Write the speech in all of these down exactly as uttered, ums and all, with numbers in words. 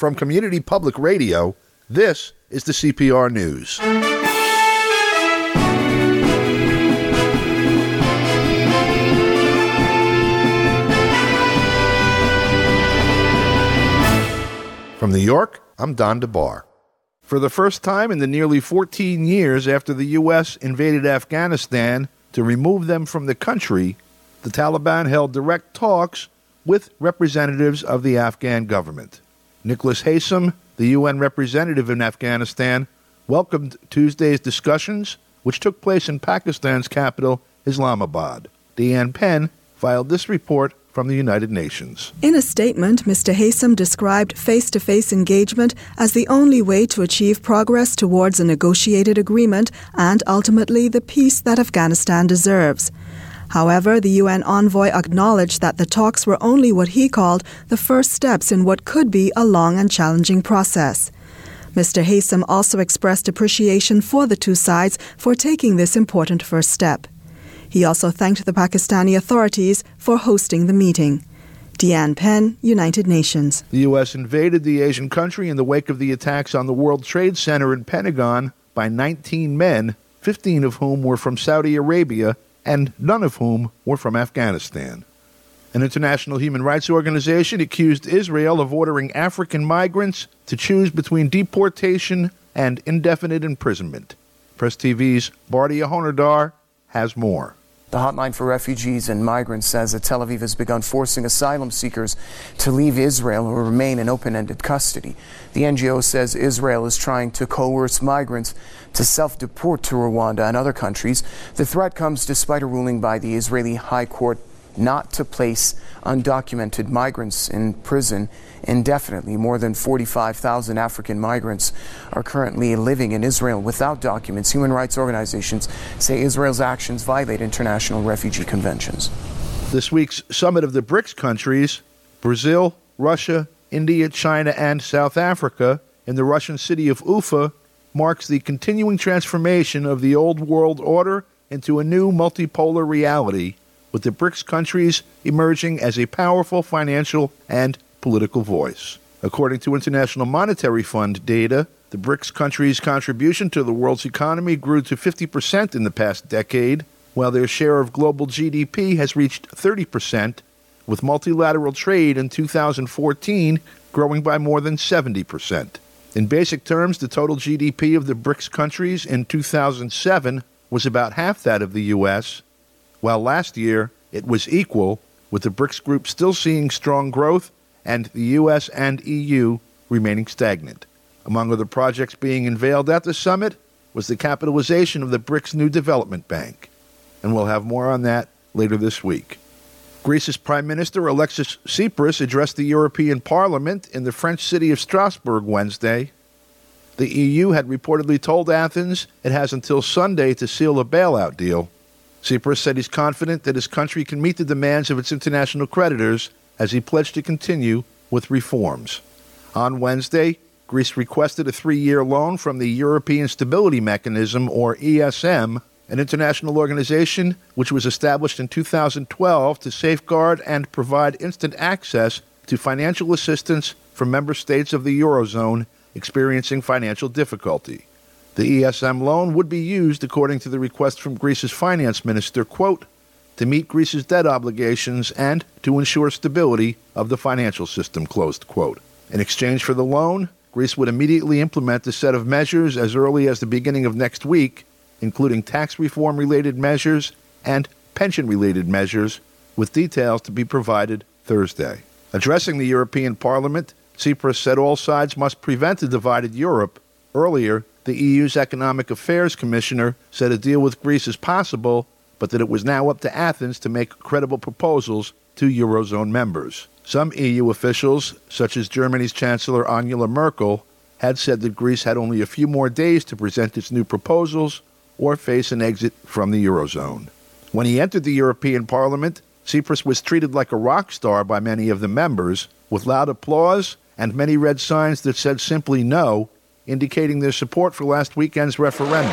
From Community Public Radio, this is the C P R News. From New York, I'm Don DeBar. For the first time in the nearly fourteen years after the U S invaded Afghanistan to remove them from the country, the Taliban held direct talks with representatives of the Afghan government. Nicholas Haysom, the U N representative in Afghanistan, welcomed Tuesday's discussions, which took place in Pakistan's capital, Islamabad. Deanne Penn filed this report from the United Nations. In a statement, Mister Haysom described face-to-face engagement as the only way to achieve progress towards a negotiated agreement and ultimately the peace that Afghanistan deserves. However, the U N envoy acknowledged that the talks were only what he called the first steps in what could be a long and challenging process. Mister Haysom also expressed appreciation for the two sides for taking this important first step. He also thanked the Pakistani authorities for hosting the meeting. Deanne Penn, United Nations. The U S invaded the Asian country in the wake of the attacks on the World Trade Center and Pentagon by nineteen men, fifteen of whom were from Saudi Arabia, and none of whom were from Afghanistan. An international human rights organization accused Israel of ordering African migrants to choose between deportation and indefinite imprisonment. Press T V's Bardia Honardar has more. The Hotline for Refugees and Migrants says that Tel Aviv has begun forcing asylum seekers to leave Israel or remain in open-ended custody. The N G O says Israel is trying to coerce migrants to self-deport to Rwanda and other countries. The threat comes despite a ruling by the Israeli High Court not to place undocumented migrants in prison indefinitely. More than forty-five thousand African migrants are currently living in Israel without documents. Human rights organizations say Israel's actions violate international refugee conventions. This week's summit of the BRICS countries, Brazil, Russia, India, China, and South Africa, in the Russian city of Ufa, marks the continuing transformation of the old world order into a new multipolar reality, with the BRICS countries emerging as a powerful financial and political voice. According to International Monetary Fund data, the BRICS countries' contribution to the world's economy grew to fifty percent in the past decade, while their share of global G D P has reached thirty percent, with multilateral trade in two thousand fourteen growing by more than seventy percent. In basic terms, the total G D P of the BRICS countries in two thousand seven was about half that of the U S, while last year it was equal, with the BRICS group still seeing strong growth and the U S and E U remaining stagnant. Among other projects being unveiled at the summit was the capitalization of the BRICS New Development Bank. And we'll have more on that later this week. Greece's Prime Minister Alexis Tsipras addressed the European Parliament in the French city of Strasbourg Wednesday. The E U had reportedly told Athens it has until Sunday to seal a bailout deal. Tsipras said he's confident that his country can meet the demands of its international creditors as he pledged to continue with reforms. On Wednesday, Greece requested a three-year loan from the European Stability Mechanism, or E S M, an international organization which was established in two thousand twelve to safeguard and provide instant access to financial assistance for member states of the Eurozone experiencing financial difficulty. The E S M loan would be used, according to the request from Greece's finance minister, quote, to meet Greece's debt obligations and to ensure stability of the financial system, closed quote. In exchange for the loan, Greece would immediately implement a set of measures as early as the beginning of next week, including tax reform-related measures and pension-related measures, with details to be provided Thursday. Addressing the European Parliament, Tsipras said all sides must prevent a divided Europe. Earlier, the E U's Economic Affairs Commissioner said a deal with Greece is possible, but that it was now up to Athens to make credible proposals to Eurozone members. Some E U officials, such as Germany's Chancellor Angela Merkel, had said that Greece had only a few more days to present its new proposals or face an exit from the Eurozone. When he entered the European Parliament, Tsipras was treated like a rock star by many of the members, with loud applause and many red signs that said simply no, indicating their support for last weekend's referendum.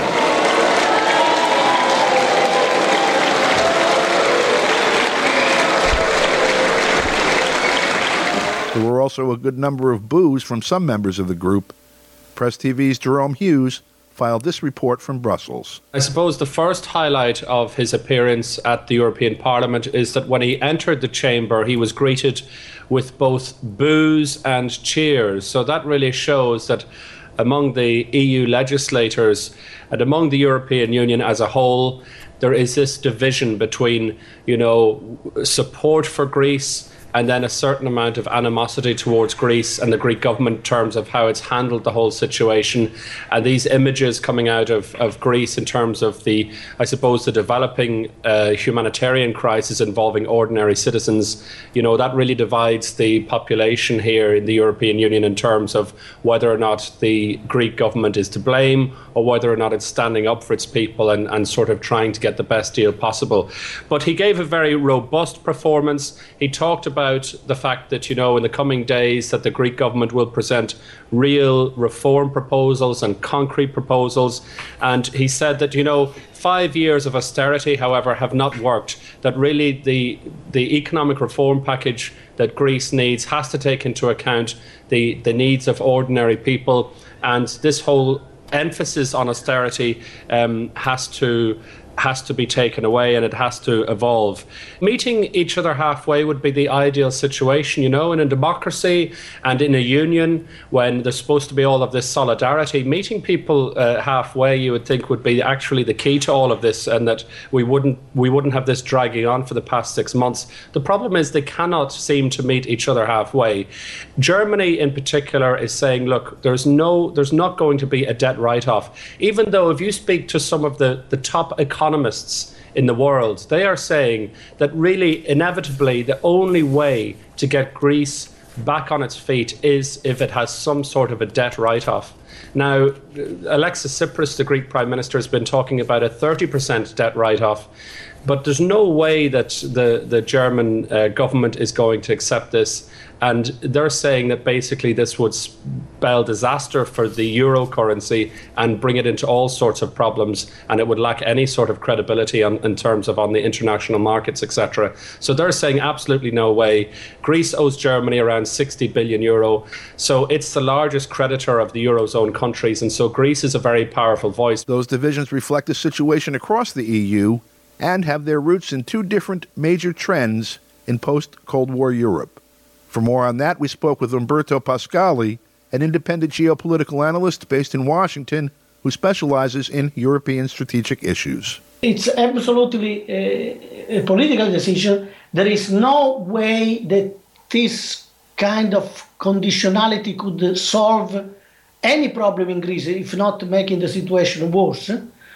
There were also a good number of boos from some members of the group. Press T V's Jerome Hughes filed this report from Brussels. I suppose the first highlight of his appearance at the European Parliament is that when he entered the chamber, he was greeted with both boos and cheers. So that really shows that among the E U legislators and among the European Union as a whole, there is this division between, you know, support for Greece and then a certain amount of animosity towards Greece and the Greek government in terms of how it's handled the whole situation. And these images coming out of, of Greece in terms of the, I suppose, the developing uh, humanitarian crisis involving ordinary citizens, you know, that really divides the population here in the European Union in terms of whether or not the Greek government is to blame or whether or not it's standing up for its people and, and sort of trying to get the best deal possible. But he gave a very robust performance. He talked about About the fact that, you know, in the coming days that the Greek government will present real reform proposals and concrete proposals. And he said that, you know, five years of austerity, however, have not worked, that really the the economic reform package that Greece needs has to take into account the, the needs of ordinary people. And this whole emphasis on austerity um, has to has to be taken away and it has to evolve. Meeting each other halfway would be the ideal situation, you know, in a democracy and in a union when there's supposed to be all of this solidarity. Meeting people uh, halfway, you would think, would be actually the key to all of this, and that we wouldn't we wouldn't have this dragging on for the past six months. The problem is they cannot seem to meet each other halfway. Germany in particular is saying, look, there's no there's not going to be a debt write-off, even though if you speak to some of the, the top economists economists in the world, they are saying that really inevitably the only way to get Greece back on its feet is if it has some sort of a debt write-off. Now, Alexis Tsipras, the Greek Prime Minister, has been talking about a thirty percent debt write-off, but there's no way that the, the German uh, government is going to accept this. And they're saying that basically this would spell disaster for the euro currency and bring it into all sorts of problems, and it would lack any sort of credibility on, in terms of on the international markets, et cetera. So they're saying absolutely no way. Greece owes Germany around sixty billion euro. So it's the largest creditor of the Eurozone countries. And so Greece is a very powerful voice. Those divisions reflect the situation across the E U and have their roots in two different major trends in post-Cold War Europe. For more on that, we spoke with Umberto Pascali, an independent geopolitical analyst based in Washington who specializes in European strategic issues. It's absolutely a, a political decision. There is no way that this kind of conditionality could solve any problem in Greece, if not making the situation worse.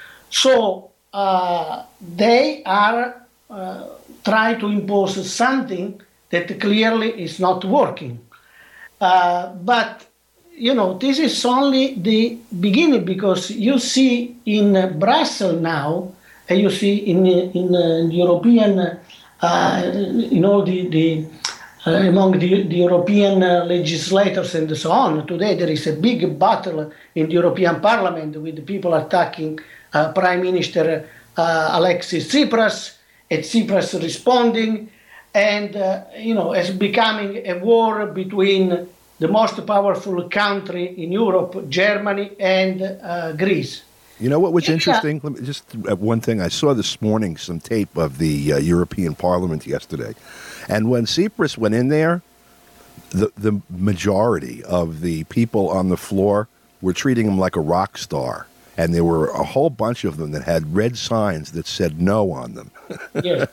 So uh, they are uh, trying to impose something that clearly is not working. Uh, but, you know, this is only the beginning, because you see in uh, Brussels now, and you see in in uh, European, uh, in all the, the uh, among the, the European uh, legislators and so on, today there is a big battle in the European Parliament with the people attacking uh, Prime Minister uh, Alexis Tsipras, and Tsipras responding. And, uh, you know, it's becoming a war between the most powerful country in Europe, Germany, and uh, Greece. You know what was interesting? Let me just uh, one thing. I saw this morning some tape of the uh, European Parliament yesterday. And when Tsipras went in there, the, the majority of the people on the floor were treating him like a rock star. And there were a whole bunch of them that had red signs that said no on them. Yes.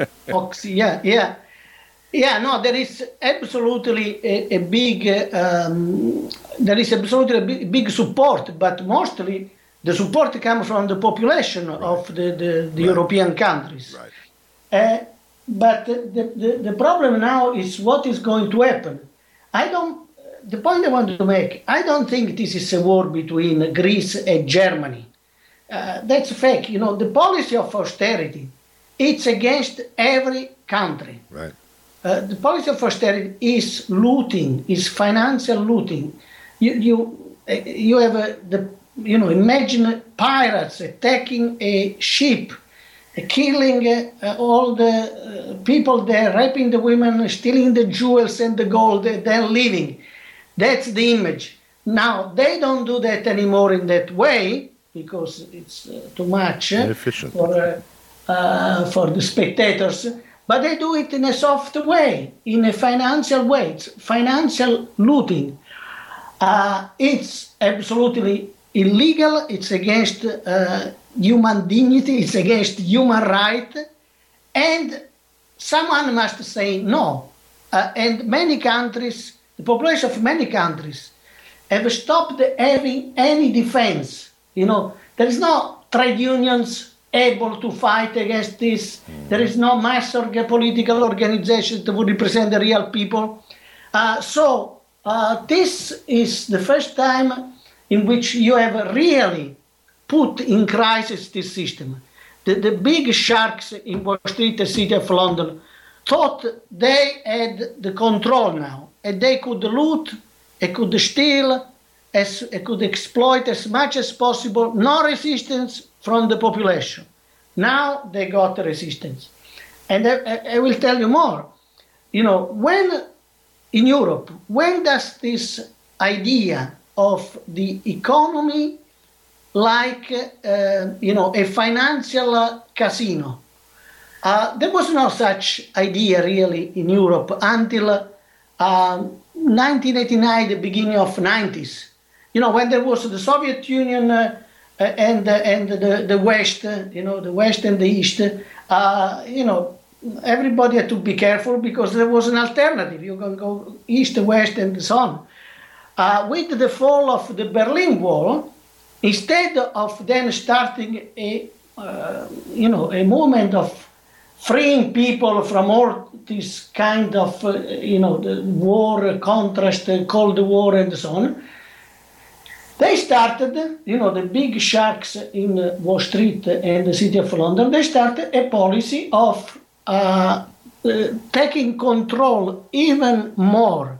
Yeah, yeah. Yeah, no, there is absolutely a, a big, um, there is absolutely a big, big support, but mostly the support comes from the population right. of the, the, the right. European countries. Right. Uh, but the, the, the problem now is what is going to happen. I don't, the point I want to make, I don't think this is a war between Greece and Germany. Uh, that's fake. You know, the policy of austerity, it's against every country. Right. Uh, the policy of austerity is looting, is financial looting. You you you have a, the you know imagine pirates attacking a ship killing uh, all the uh, people there, raping the women, stealing the jewels and the gold, then leaving. That's the image. Now, they don't do that anymore in that way because it's uh, too much uh, for, uh, uh, for the spectators, but they do it in a soft way, in a financial way. It's financial looting. Uh, it's absolutely illegal. It's against uh, human dignity. It's against human right. And someone must say no. Uh, and many countries, the population of many countries, have stopped having any defense. You know, there is no trade unions able to fight against this. Mm-hmm. There is no mass orga- political organization that would represent the real people. Uh, so uh, this is the first time in which you have really put in crisis this system. The, the big sharks in Wall Street, the City of London, thought they had the control now, and they could loot, they could steal, as, they could exploit as much as possible, no resistance from the population. Now they got the resistance. And I, I will tell you more. You know, when in Europe, when does this idea of the economy like, uh, you know, a financial uh, casino, Uh, there was no such idea really in Europe until uh, nineteen eighty-nine, the beginning of nineties. You know, when there was the Soviet Union uh, and uh, and the, the West, uh, you know, the West and the East, uh, you know, everybody had to be careful because there was an alternative. You can go East, West, and so on. Uh, with the fall of the Berlin Wall, instead of then starting a, uh, you know, a movement of freeing people from all this kind of, uh, you know, the war, contrast, uh, Cold War, and so on. They started, you know, the big sharks in uh, Wall Street and the City of London, they started a policy of uh, uh, taking control even more.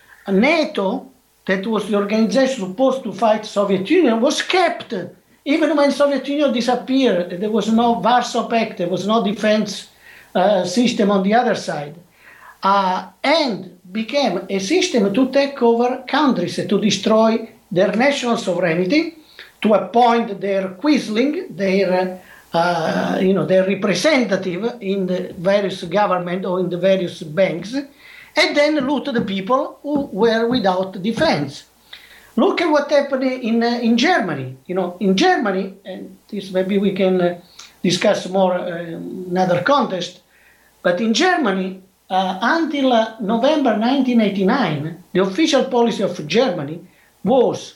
NATO, that was the organization supposed to fight Soviet Union, was kept. Even when Soviet Union disappeared, there was no Warsaw Pact, there was no defense uh, system on the other side, uh, and became a system to take over countries, to destroy their national sovereignty, to appoint their quisling, their, uh, you know, their representative in the various government or in the various banks, and then loot the people who were without defense. Look at what happened in, uh, in Germany. You know, in Germany, and this maybe we can uh, discuss more uh, in another context, but in Germany, uh, until uh, November nineteen eighty-nine, the official policy of Germany was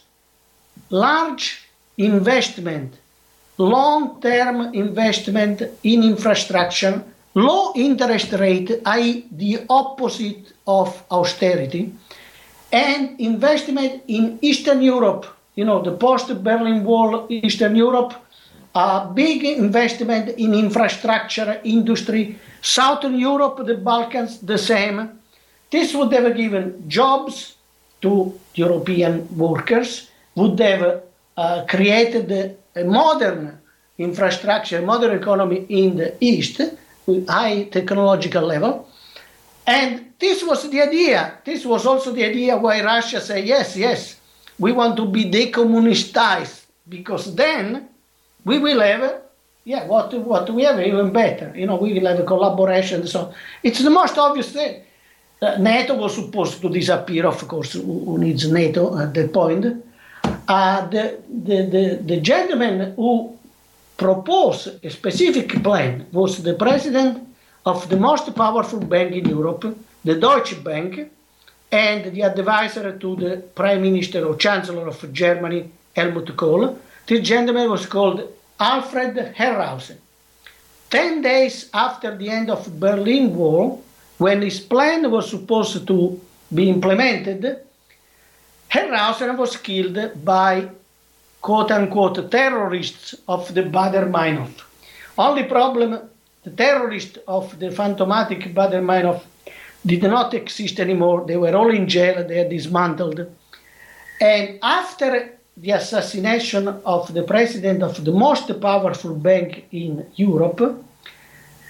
large investment, long-term investment in infrastructure, low interest rate, that is the opposite of austerity, and investment in Eastern Europe, you know, the post-Berlin Wall, Eastern Europe, uh, big investment in infrastructure, industry. Southern Europe, the Balkans, the same. This would have given jobs to European workers, would have uh, created a modern infrastructure, modern economy in the East, with high technological level. And this was the idea. This was also the idea why Russia said, yes, yes, we want to be decommunistized, because then we will have, yeah, what, what we have even better. You know, we will have a collaboration. So it's the most obvious thing. Uh, NATO was supposed to disappear, of course, who, who needs NATO at that point. Uh, the, the, the, the gentleman who proposed a specific plan was the president of the most powerful bank in Europe, the Deutsche Bank, and the advisor to the Prime Minister or Chancellor of Germany, Helmut Kohl. This gentleman was called Alfred Herrhausen. Ten days after the end of the Berlin Wall, when his plan was supposed to be implemented, Herrhausen was killed by quote-unquote terrorists of the Baader-Meinhof. Only problem, the terrorists of the phantomatic Baader-Meinhof did not exist anymore. They were all in jail, they are dismantled. And after the assassination of the president of the most powerful bank in Europe,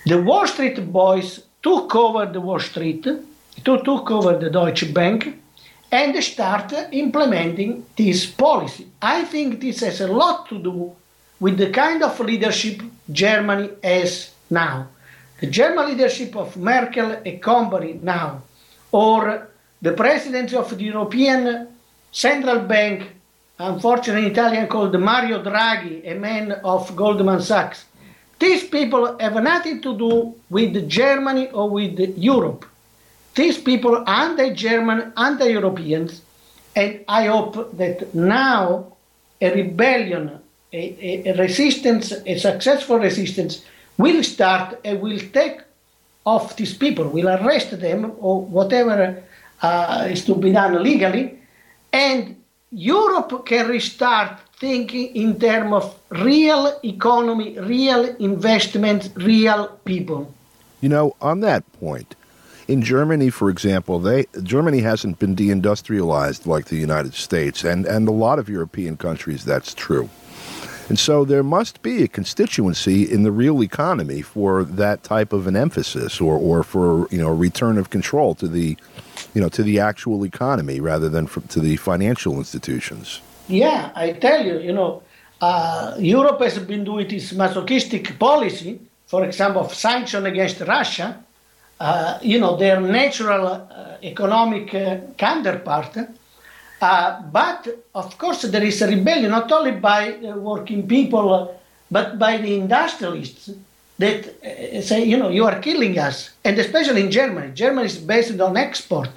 The Wall Street boys took over the Wall Street, took over the Deutsche Bank, and start implementing this policy. I think this has a lot to do with the kind of leadership Germany has now. The German leadership of Merkel and company now, or the president of the European Central Bank, unfortunately in Italian called Mario Draghi, a man of Goldman Sachs. These people have nothing to do with Germany or with Europe. These people are anti-German, anti-Europeans, and I hope that now a rebellion, a, a resistance, a successful resistance will start and will take off these people, will arrest them or whatever uh, is to be done legally, and Europe can restart thinking in terms of real economy, real investment, real people. You know, on that point, in Germany, for example, they Germany hasn't been deindustrialized like the United States, and, and a lot of European countries, that's true. And so there must be a constituency in the real economy for that type of an emphasis, or, or for, you know, a return of control to the, you know, to the actual economy rather than for, to the financial institutions. Yeah, I tell you, you know, uh, Europe has been doing this masochistic policy, for example, of sanction against Russia, uh, you know, their natural uh, economic uh, counterpart. Uh, but, of course, there is a rebellion, not only by uh, working people, uh, but by the industrialists that uh, say, you know, you are killing us. And especially in Germany. Germany is based on export.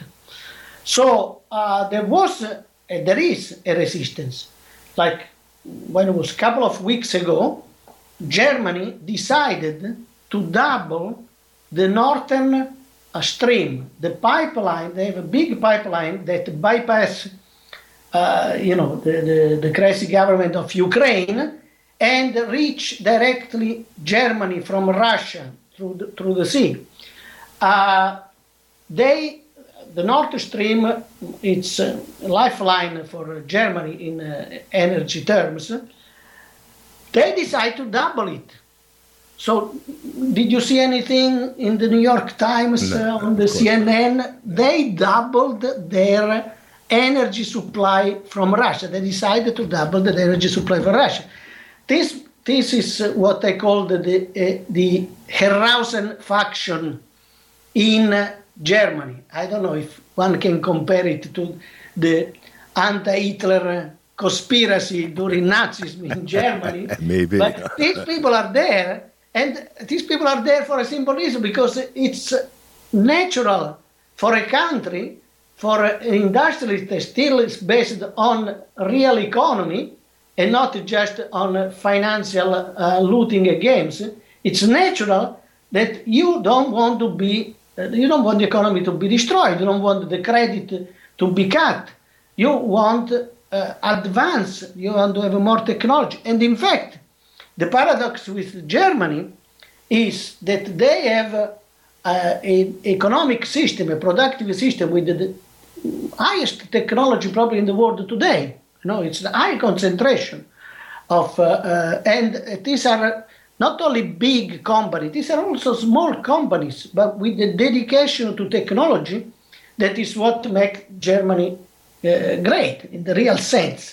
So uh, there was, uh, there is a resistance. Like when it was a couple of weeks ago, Germany decided to double the northern uh, stream, the pipeline. They have a big pipeline that bypass, uh, you know, the, the, the crazy government of Ukraine and reach directly Germany from Russia through the, through the sea. Uh, they, the Nord Stream, it's a lifeline for Germany in uh, energy terms. They decide to double it. So, did you see anything in the New York Times, no, uh, on the C N N? They doubled their energy supply from Russia. They decided to double the energy supply from Russia. This, this is what I call the, the, uh, the Herrhausen faction in uh, Germany. I don't know if one can compare it to the anti-Hitler conspiracy during Nazism in Germany. Maybe. But these people are there. And these people are there for a simple reason, because it's natural for a country, for an industrialist that still is based on real economy and not just on financial uh, looting games. It's natural that you don't want to be, uh, you don't want the economy to be destroyed. You don't want the credit to be cut. You want uh, advance. You want to have more technology. And in fact, the paradox with Germany is that they have uh, an economic system, a productive system with the highest technology probably in the world today. You know, it's the high concentration of, uh, uh, and these are not only big companies, these are also small companies, but with the dedication to technology, that is what makes Germany uh, great in the real sense.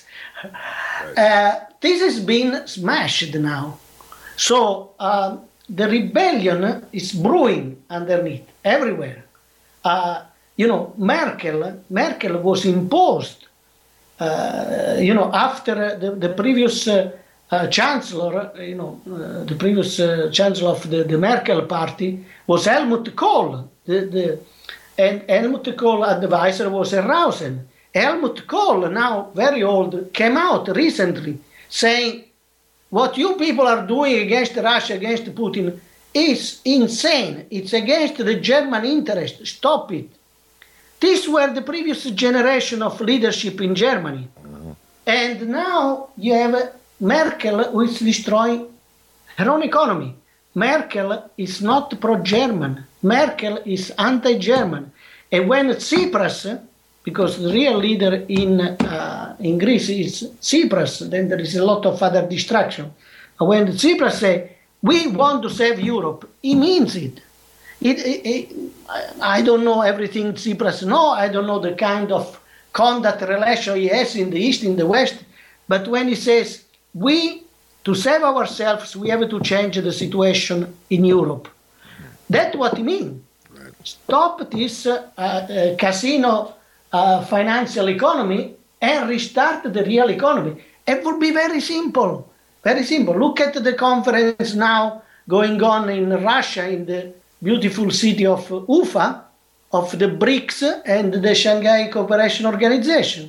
Uh, this has been smashed now. So um, the rebellion is brewing underneath, everywhere. Uh, you know, Merkel, Merkel was imposed, uh, you know, after the, the previous uh, uh, chancellor, you know, uh, the previous uh, chancellor of the, the Merkel party was Helmut Kohl. The, the, and Helmut Kohl advisor was Herrhausen. Helmut Kohl, now very old, came out recently saying, what you people are doing against Russia, against Putin, is insane. It's against the German interest. Stop it. These were the previous generation of leadership in Germany. Mm-hmm. And now you have Merkel, who is destroying her own economy. Merkel is not pro-German. Merkel is anti-German. And when Tsipras, because the real leader in uh, in Greece is Tsipras, then there is a lot of other distraction. But when Tsipras say, we want to save Europe. He means it. It, it, it. I don't know everything Tsipras knows. I don't know the kind of conduct relation he has in the East, in the West. But when he says, we, to save ourselves, we have to change the situation in Europe. That's what he means. Right. Stop this uh, uh, casino uh, financial economy and restart the real economy. It would be very simple. Very simple. Look at the conference now going on in Russia, in the beautiful city of Ufa, of the BRICS and the Shanghai Cooperation Organization.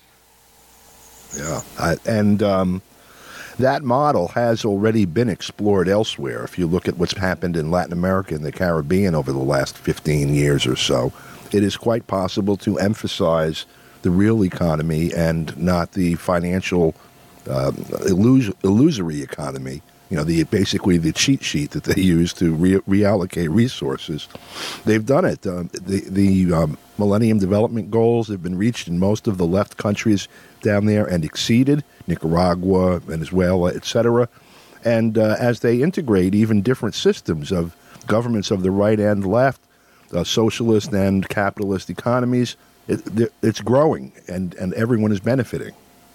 Yeah, I, and um, that model has already been explored elsewhere. If you look at what's happened in Latin America and the Caribbean over the last fifteen years or so, it is quite possible to emphasize the real economy and not the financial uh, illus- illusory economy. You know, the basically the cheat sheet that they use to re- reallocate resources. They've done it. Um, the the um, Millennium Development Goals have been reached in most of the left countries down there and exceeded, Nicaragua, Venezuela, et cetera. And uh, as they integrate even different systems of governments of the right and left, uh, socialist and capitalist economies, it, it's growing and, and everyone is benefiting.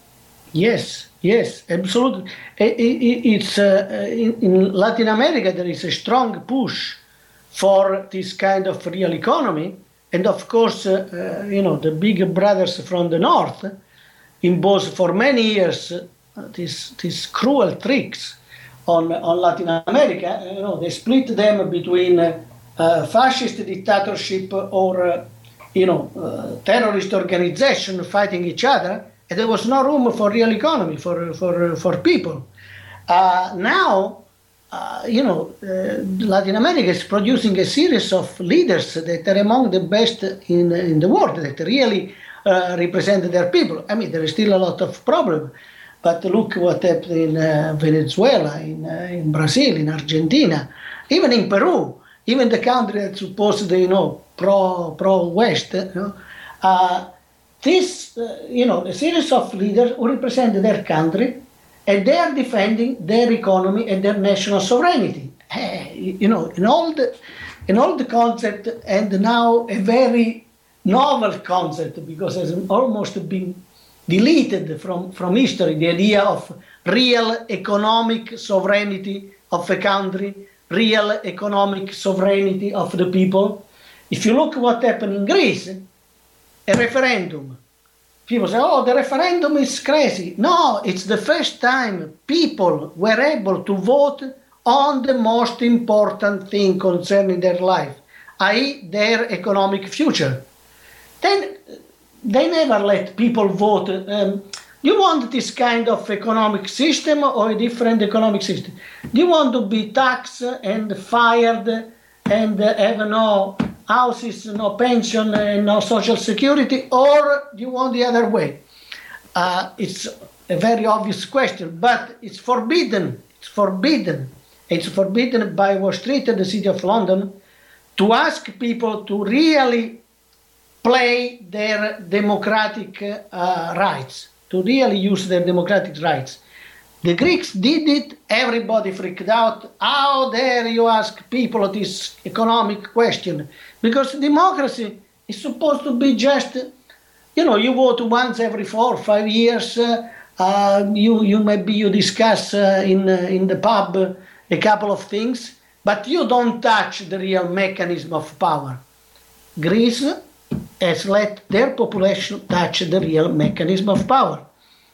Yes, yes, absolutely. It's uh, in, in Latin America there is a strong push for this kind of real economy, and of course, uh, uh, you know, the big brothers from the north imposed for many years uh, these these cruel tricks on on Latin America. You know, they split them between uh, uh, fascist dictatorship or uh, you know uh, terrorist organization fighting each other. And there was no room for real economy, for for for people. Uh, now, uh, you know, uh, Latin America is producing a series of leaders that are among the best in in the world, that really uh, represent their people. I mean, there is still a lot of problem, but look what happened in uh, Venezuela, in uh, in Brazil, in Argentina, even in Peru, even the country that's supposed, you know, pro pro West, you know. Uh, This, uh, you know, a series of leaders who represent their country, and they are defending their economy and their national sovereignty. Hey, you know, in all the, in all the concept, and now a very novel concept, because it has almost been deleted from, from history, the idea of real economic sovereignty of a country, real economic sovereignty of the people. If you look what happened in Greece, a referendum. People say, oh, the referendum is crazy. No, it's the first time people were able to vote on the most important thing concerning their life, that is their economic future. Then they never let people vote. Um, do you want this kind of economic system or a different economic system? Do you want to be taxed and fired and uh, have no houses, no pension, and no social security, or do you want the other way? Uh, it's a very obvious question, but it's forbidden. It's forbidden. It's forbidden by Wall Street and the City of London to ask people to really play their democratic uh, rights, to really use their democratic rights. The Greeks did it, everybody freaked out. How dare you ask people this economic question? Because democracy is supposed to be just, you know, you vote once every four or five years, uh, uh, you, you maybe you discuss uh, in, uh, in the pub uh, a couple of things, but you don't touch the real mechanism of power. Greece has let their population touch the real mechanism of power.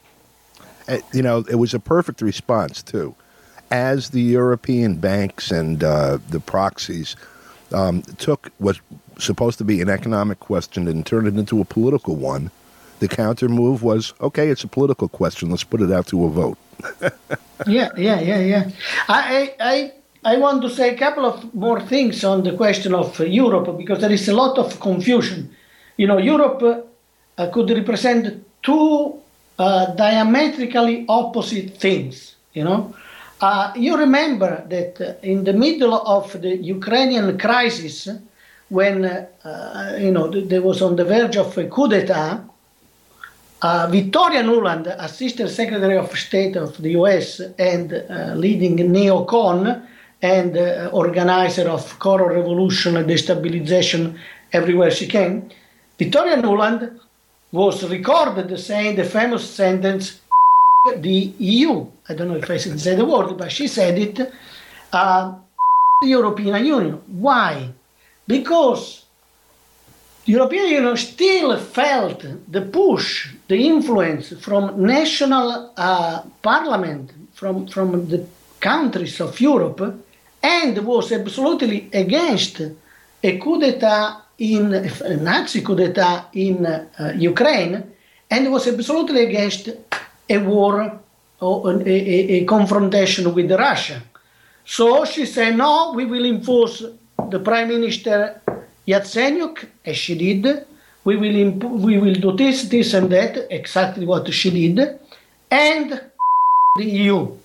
You know, it was a perfect response, too. As the European banks and uh, the proxies um, took what was supposed to be an economic question and turned it into a political one, the counter move was, okay, it's a political question, let's put it out to a vote. yeah, yeah, yeah, yeah. I, I, I want to say a couple of more things on the question of Europe, because there is a lot of confusion. You know, Europe uh, could represent two Uh, diametrically opposite things, you know. Uh, you remember that uh, in the middle of the Ukrainian crisis, when, uh, uh, you know, there was on the verge of a coup d'etat, uh, Victoria Nuland, Assistant Secretary of State of the U S and uh, leading neocon, and uh, organizer of Coral Revolution and destabilization everywhere she came, Victoria Nuland was recorded saying the famous sentence, the E U, I don't know if I should say the word, but she said it, uh, the European Union. Why? Because the European Union still felt the push, the influence from national uh, parliament, from, from the countries of Europe, and was absolutely against a coup d'etat in, a Nazi coup d'etat in uh, Ukraine, and was absolutely against a war or a, a, a confrontation with Russia. So she said, no, we will enforce the Prime Minister Yatsenyuk, as she did. We will, imp- we will do this, this and that, exactly what she did, and the E U.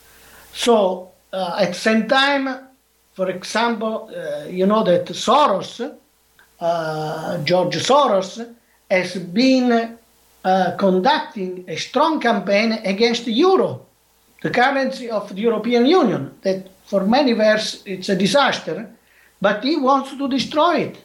So uh, at the same time, for example, uh, you know that Soros, uh, George Soros, has been uh, conducting a strong campaign against the euro, the currency of the European Union, that for many years it's a disaster, but he wants to destroy it.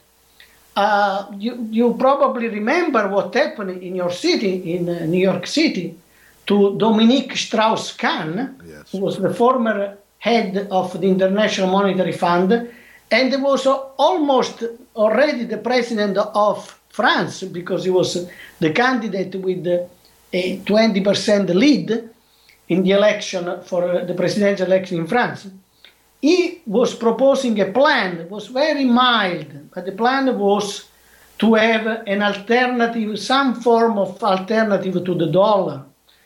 Uh, you, you probably remember what happened in your city, in uh, New York City, to Dominique Strauss-Kahn, yes, who was the former head of the International Monetary Fund, and was almost already the president of France, because he was the candidate with a twenty percent lead in the election for the presidential election in France. He was proposing a plan, it was very mild, but the plan was to have an alternative, some form of alternative to the dollar.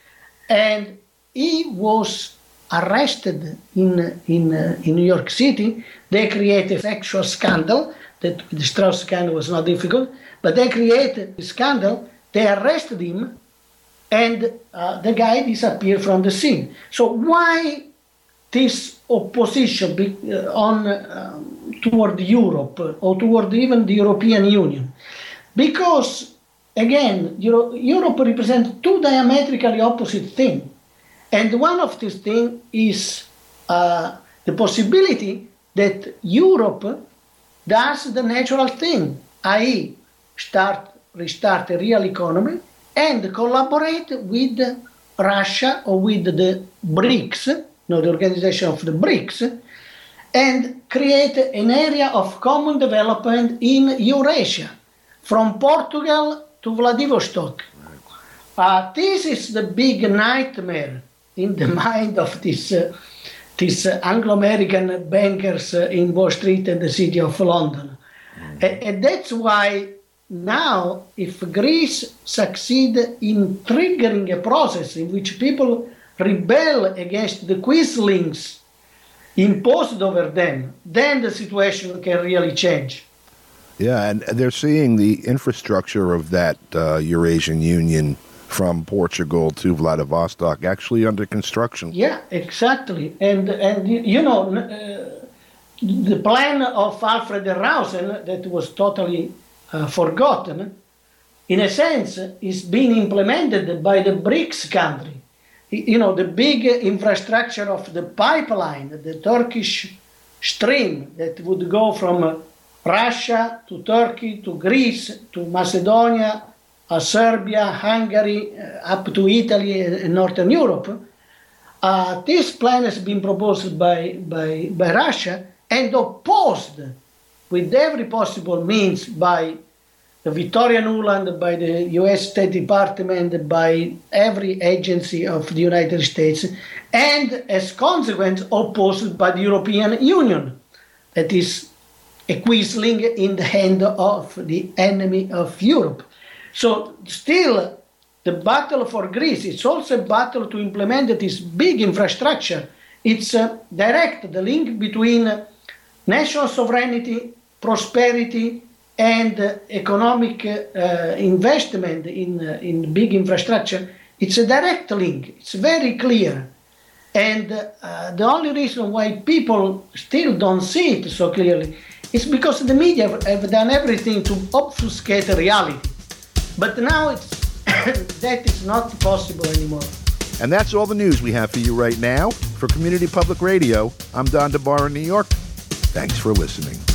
And he was arrested in, in, uh, in New York City. They created a sexual scandal, that the Strauss scandal was not difficult, but they created a scandal, they arrested him, and uh, the guy disappeared from the scene. So why this opposition be, uh, on uh, toward Europe or toward even the European Union? Because, again, Euro- Europe represents two diametrically opposite things. And one of these things is uh, the possibility that Europe does the natural thing, that is start, restart a real economy and collaborate with Russia or with the BRICS, no, the organization of the BRICS, and create an area of common development in Eurasia, from Portugal to Vladivostok. Uh, this is the big nightmare in the mind of these uh, these uh, Anglo-American bankers uh, in Wall Street and the city of London. Mm-hmm. And, and that's why now, if Greece succeeds in triggering a process in which people rebel against the quislings imposed over them, then the situation can really change. Yeah, and they're seeing the infrastructure of that uh, Eurasian Union from Portugal to Vladivostok actually under construction. Yeah, exactly. And, and you know, uh, the plan of Alfred Rausen that was totally uh, forgotten, in a sense, is being implemented by the BRICS country. You know, the big infrastructure of the pipeline, the Turkish stream that would go from Russia to Turkey to Greece to Macedonia, uh, Serbia, Hungary, uh, up to Italy and Northern Europe. Uh, this plan has been proposed by, by, by Russia and opposed with every possible means by the Victoria Nuland, by the U S State Department, by every agency of the United States, and as consequence opposed by the European Union, that is a quisling in the hand of the enemy of Europe. So still, the battle for Greece, it's also a battle to implement this big infrastructure. It's uh, direct, the link between uh, national sovereignty, prosperity, and uh, economic uh, investment in, uh, in big infrastructure. It's a direct link. It's very clear. And uh, the only reason why people still don't see it so clearly is because the media have done everything to obfuscate reality. But now it's that is not possible anymore. And that's all the news we have for you right now. For Community Public Radio, I'm Don DeBar in New York. Thanks for listening.